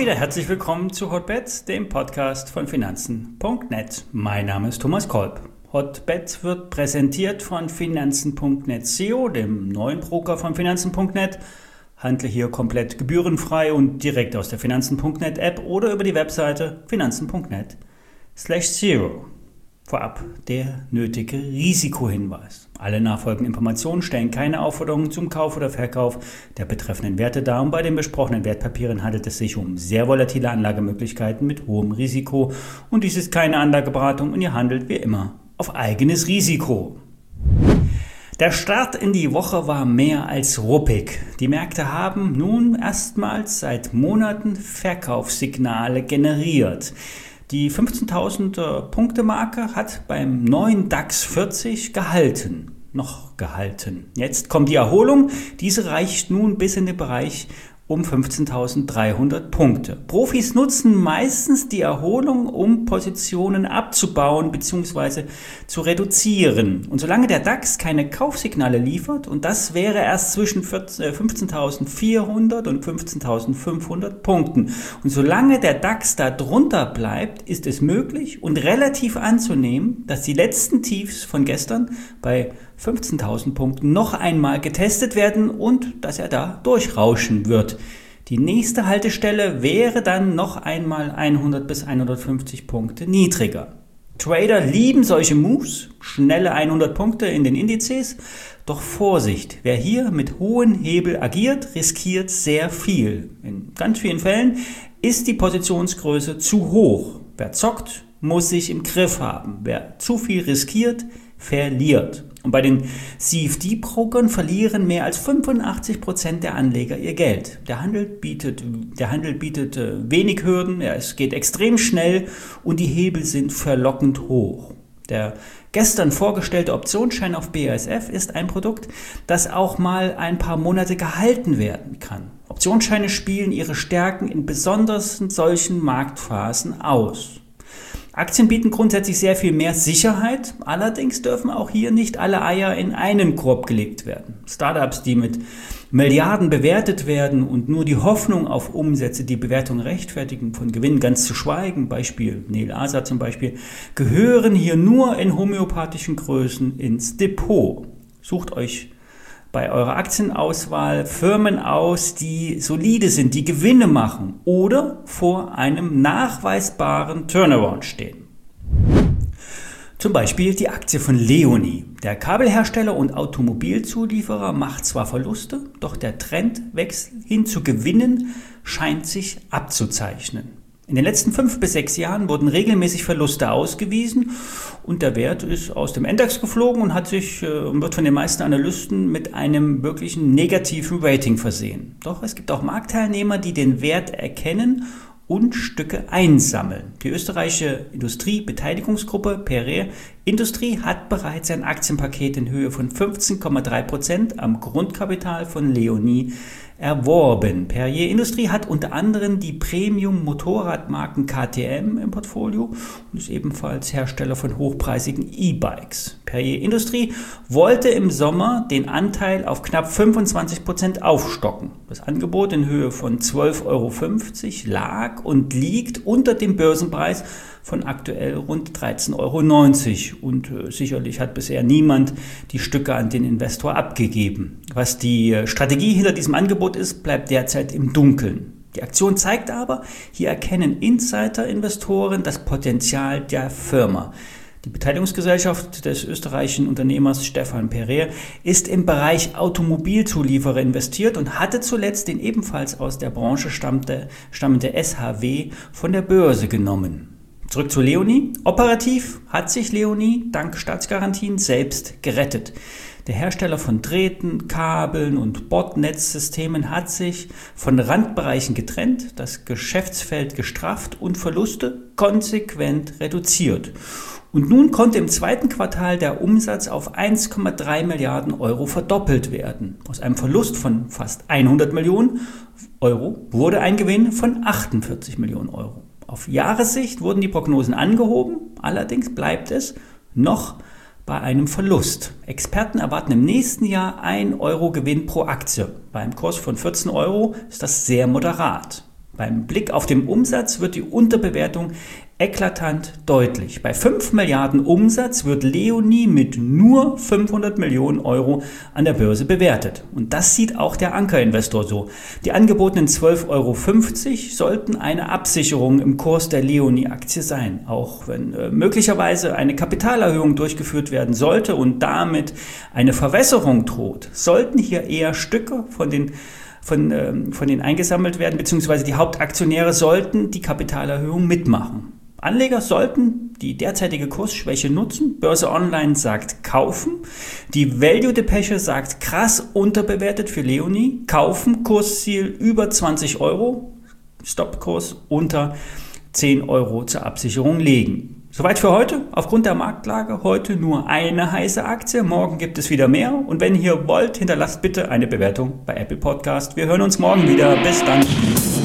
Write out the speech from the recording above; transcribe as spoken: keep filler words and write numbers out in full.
wieder herzlich willkommen zu Hotbets, dem Podcast von Finanzen Punkt net. Mein Name ist Thomas Kolb. Hotbets wird präsentiert von Finanzen Punkt net S E O, dem neuen Broker von Finanzen Punkt net. Handle hier komplett gebührenfrei und direkt aus der Finanzen Punkt net App oder über die Webseite Finanzen Punkt net slash zero. Vorab der nötige Risikohinweis. Alle nachfolgenden Informationen stellen keine Aufforderungen zum Kauf oder Verkauf der betreffenden Werte dar und bei den besprochenen Wertpapieren handelt es sich um sehr volatile Anlagemöglichkeiten mit hohem Risiko und dies ist keine Anlageberatung und ihr handelt wie immer auf eigenes Risiko. Der Start in die Woche war mehr als ruppig. Die Märkte haben nun erstmals seit Monaten Verkaufssignale generiert. Die fünfzehntausend Punkte Marke hat beim neuen DAX vierzig gehalten, noch gehalten. Jetzt kommt die Erholung, diese reicht nun bis in den Bereich um fünfzehntausenddreihundert Punkte. Profis nutzen meistens die Erholung, um Positionen abzubauen bzw. zu reduzieren. Und solange der DAX keine Kaufsignale liefert, und das wäre erst zwischen fünfzehntausendvierhundert und fünfzehntausendfünfhundert Punkten, und solange der DAX da drunter bleibt, ist es möglich und relativ anzunehmen, dass die letzten Tiefs von gestern bei fünfzehntausend Punkten noch einmal getestet werden und dass er da durchrauschen wird. Die nächste Haltestelle wäre dann noch einmal hundert bis hundertfünfzig Punkte niedriger. Trader lieben solche Moves, schnelle hundert Punkte in den Indizes, doch Vorsicht, wer hier mit hohen Hebel agiert, riskiert sehr viel. In ganz vielen Fällen ist die Positionsgröße zu hoch. Wer zockt, muss sich im Griff haben. Wer zu viel riskiert, verliert. Und bei den C F D-Brokern verlieren mehr als fünfundachtzig Prozent der Anleger ihr Geld. Der Handel bietet, der Handel bietet äh, wenig Hürden, ja, es geht extrem schnell und die Hebel sind verlockend hoch. Der gestern vorgestellte Optionsschein auf B A S F ist ein Produkt, das auch mal ein paar Monate gehalten werden kann. Optionsscheine spielen ihre Stärken in besonders solchen Marktphasen aus. Aktien bieten grundsätzlich sehr viel mehr Sicherheit, allerdings dürfen auch hier nicht alle Eier in einen Korb gelegt werden. Startups, die mit Milliarden bewertet werden und nur die Hoffnung auf Umsätze die Bewertung rechtfertigen, von Gewinnen ganz zu schweigen, Beispiel Nel Asa zum Beispiel, gehören hier nur in homöopathischen Größen ins Depot. Sucht euch bei eurer Aktienauswahl Firmen aus, die solide sind, die Gewinne machen oder vor einem nachweisbaren Turnaround stehen. Zum Beispiel die Aktie von Leoni. Der Kabelhersteller und Automobilzulieferer macht zwar Verluste, doch der Trendwechsel hin zu Gewinnen scheint sich abzuzeichnen. In den letzten fünf bis sechs Jahren wurden regelmäßig Verluste ausgewiesen und der Wert ist aus dem Index geflogen und hat sich äh, wird von den meisten Analysten mit einem wirklichen negativen Rating versehen. Doch es gibt auch Marktteilnehmer, die den Wert erkennen und Stücke einsammeln. Die österreichische Industriebeteiligungsgruppe Perrier Industrie hat bereits ein Aktienpaket in Höhe von fünfzehn Komma drei Prozent am Grundkapital von Leoni erworben. Perrier Industrie hat unter anderem die Premium-Motorradmarken K T M im Portfolio und ist ebenfalls Hersteller von hochpreisigen E-Bikes. Perrier Industrie wollte im Sommer den Anteil auf knapp fünfundzwanzig Prozent aufstocken. Das Angebot in Höhe von zwölf Euro fünfzig lag und liegt unter dem Börsenpreis von aktuell rund dreizehn Euro neunzig und äh, sicherlich hat bisher niemand die Stücke an den Investor abgegeben. Was die äh, Strategie hinter diesem Angebot ist, bleibt derzeit im Dunkeln. Die Aktion zeigt aber, hier erkennen Insider-Investoren das Potenzial der Firma. Die Beteiligungsgesellschaft des österreichischen Unternehmers Stefan Perrier ist im Bereich Automobilzulieferer investiert und hatte zuletzt den ebenfalls aus der Branche stammende, stammende S H W von der Börse genommen. Zurück zu Leoni. Operativ hat sich Leoni dank Staatsgarantien selbst gerettet. Der Hersteller von Drähten, Kabeln und Bordnetzsystemen hat sich von Randbereichen getrennt, das Geschäftsfeld gestrafft und Verluste konsequent reduziert. Und nun konnte im zweiten Quartal der Umsatz auf eins Komma drei Milliarden Euro verdoppelt werden. Aus einem Verlust von fast hundert Millionen Euro wurde ein Gewinn von achtundvierzig Millionen Euro. Auf Jahressicht wurden die Prognosen angehoben, allerdings bleibt es noch bei einem Verlust. Experten erwarten im nächsten Jahr ein Euro Gewinn pro Aktie. Bei einem Kurs von vierzehn Euro ist das sehr moderat. Beim Blick auf den Umsatz wird die Unterbewertung eklatant deutlich. Bei fünf Milliarden Umsatz wird Leonie mit nur fünfhundert Millionen Euro an der Börse bewertet. Und das sieht auch der Ankerinvestor so. Die angebotenen zwölf Euro fünfzig sollten eine Absicherung im Kurs der Leonie-Aktie sein. Auch wenn äh, möglicherweise eine Kapitalerhöhung durchgeführt werden sollte und damit eine Verwässerung droht, sollten hier eher Stücke von den Von, ähm, von denen eingesammelt werden, beziehungsweise die Hauptaktionäre sollten die Kapitalerhöhung mitmachen. Anleger sollten die derzeitige Kursschwäche nutzen. Börse Online sagt kaufen. Die Value-Depesche sagt krass unterbewertet für Leonie. Kaufen, Kursziel über zwanzig Euro. Stoppkurs unter zehn Euro zur Absicherung legen. Soweit für heute. Aufgrund der Marktlage heute nur eine heiße Aktie. Morgen gibt es wieder mehr. Und wenn ihr wollt, hinterlasst bitte eine Bewertung bei Apple Podcast. Wir hören uns morgen wieder. Bis dann.